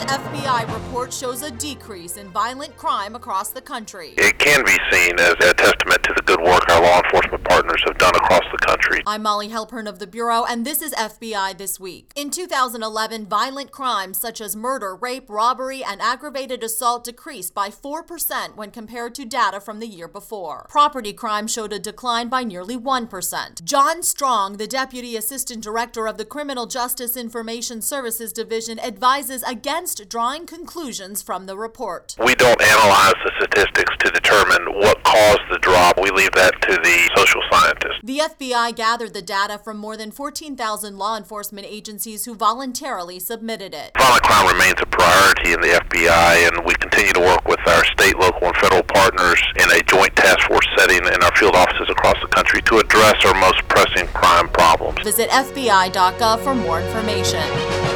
FBI report shows a decrease in violent crime across the country. It can be seen as a testament to the good work our law enforcement partners have done across the country. I'm Molly Halpern of the Bureau, and this is FBI This Week. In 2011, violent crimes such as murder, rape, robbery, and aggravated assault decreased by 4% when compared to data from the year before. Property crime showed a decline by nearly 1%. John Strong, the Deputy Assistant Director of the Criminal Justice Information Services Division, advises against drawing conclusions from the report. We don't analyze the statistics to determine what caused the drop. We leave that to the social scientists. The FBI gathered the data from more than 14,000 law enforcement agencies who voluntarily submitted it. Violent crime remains a priority in the FBI, and we continue to work with our state, local, and federal partners in a joint task force setting in our field offices across the country to address our most pressing crime problems. Visit FBI.gov for more information.